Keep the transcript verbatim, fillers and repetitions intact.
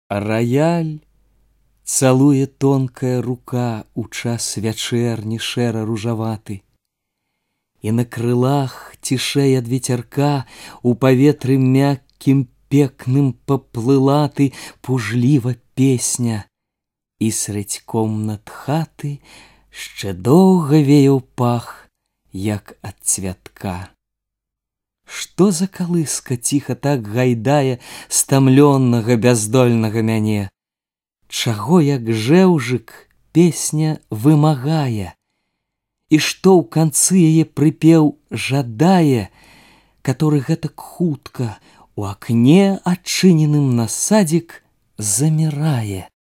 А рояль целуе тонкая рука у час вячэрні шэра-ружаваты. І на крылах цішэй ад ветерка у паветры мяккім пекным поплыла ты пужліва песня, і средь комнат хаты ще доўга веяў пах, як ад цвятка. Што за калыска ціха так гайдае стамлённага бяздольнага мяне? Чаго, як жэўжык, песня вымагае? І што ў канцы яе прыпеў жадае, который гэтак хутка у акне адчыненым на садзік замірае?